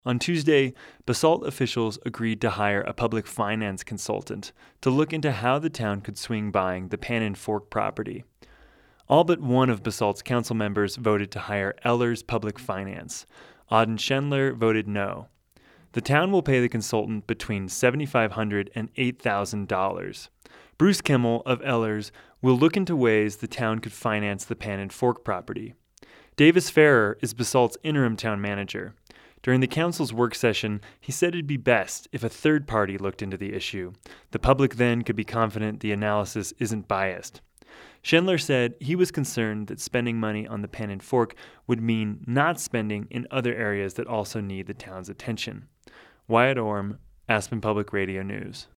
On Tuesday, Basalt officials agreed to hire a public finance consultant to look into how the town could swing buying the Pan and Fork property. All but one of Basalt's council members voted to hire Ehlers Public Finance. Auden Schendler voted no. The town will pay the consultant between $7,500 and $8,000. Bruce Kimmel of Ehlers will look into ways the town could finance the Pan and Fork property. Davis Farrer is Basalt's interim town manager. During the council's work session, he said it'd be best if a third party looked into the issue. The public then could be confident the analysis isn't biased. Schendler said he was concerned that spending money on the Pan and Fork would mean not spending in other areas that also need the town's attention. Wyatt Orm, Aspen Public Radio News.